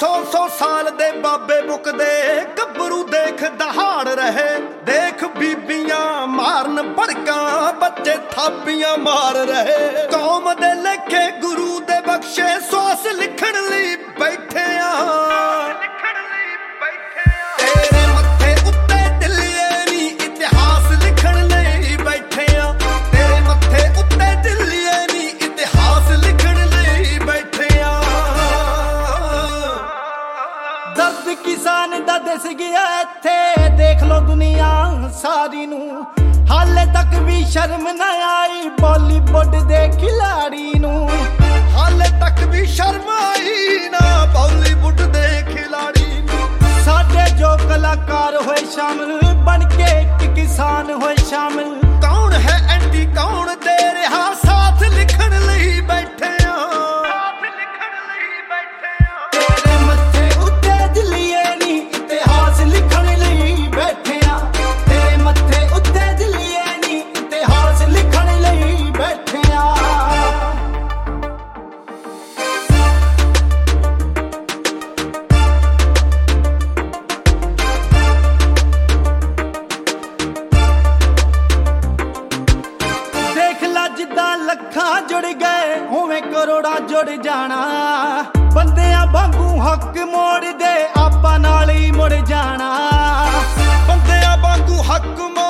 100 ਸਾਲ ਦੇ ਬਾਬੇ ਮੁੱਕਦੇ ਗੱਭਰੂ ਦੇਖ ਦਹਾੜ ਰਹੇ। ਦੇਖ ਬੀਬੀਆਂ ਮਾਰਨ ਭੜਕਾਂ ਬੱਚੇ ਥਾਪੀਆਂ ਮਾਰ ਰਹੇ। ਕੌਮ ਦੇ ਲੇਖੇ ਗੁਰੂ ਦੇ ਬਖਸ਼ੇ ਸਵਾਸ ਲਿਖਣ ਲਈ ਬੈਠੇ ਆ। ਤੇਰੇ ਮੱਥੇ ਉੱਤੇ ਢਿੱਲੀਏ ਨੀ ਇਤਿਹਾਸ ਲਿਖਣ ਲਈ ਬੈਠੇ ਆ। ਤੇਰੇ ਮੱਥੇ ਉੱਤੇ ਢਿੱਲੀਏ ਨੀ ਇਤਿਹਾਸ ਲਿਖਣ ਲਈ ਬੈਠੇ ਆ। ਦਰਦ ਕਿਸਾਨ ਦਾ ਦਿਸ ਗਿਆ ਇੱਥੇ ਦੇਖ ਲੋ ਦੁਨੀਆ ਸਾਰੀ ਨੂੰ। ਹਾਲੇ ਤੱਕ ਵੀ ਸ਼ਰਮ ਨਾ ਆਈ ਬਾਲੀਵੁੱਡ ਦੇ ਖਿਲਾੜੀ ਨੂੰ। ਹਾਲੇ ਤੱਕ ਵੀ ਸ਼ਰਮ ਆਈ ਨਾ ਬਾਲੀਵੁੱਡ ਦੇ ਖਿਲਾੜੀ ਨੂੰ। ਸਾਡੇ ਜੋ ਕਲਾਕਾਰ ਹੋਏ ਸ਼ਾਮਿਲ ਬਣ ਕੇ ਇੱਕ ਕਿਸਾਨ ਹੋਏ ਸ਼ਾਮਿਲ। ਕੌਣ ਹੈ ਐਂਟੀ ਕੌਣ ਦੇ ਰਿਹਾ ਸਾਥ ਲਿਖਣ ਲਈ ਬੈਠੇ ਆ। ਤੇਰੇ ਮੱਥੇ ਉੱਤੇ ਢਿੱਲੀਏ ਨੀ ਇਤਿਹਾਸ ਲਿਖਣ ਲਈ ਬੈਠੇ ਆ। ਤੇਰੇ ਮੱਥੇ ਉੱਤੇ ਢਿੱਲੀਏ ਨੀ ਇਤਿਹਾਸ ਲਿਖਣ ਲਈ ਬੈਠੇ ਆ। ਜਿੱਦਾਂ ਲੱਖਾਂ ਜੁੜ ਗਏ ਉਵੇਂ ਕਰੋੜਾਂ ਜੁੜ ਜਾਣਾ। ਬੰਦਿਆਂ ਵਾਂਗੂ ਹੱਕ ਮੋੜਦੇ ਆਪਾਂ ਨਾਲ ਹੀ ਮੁੜ ਜਾਣਾ। ਬੰਦਿਆਂ ਵਾਂਗੂ ਹੱਕ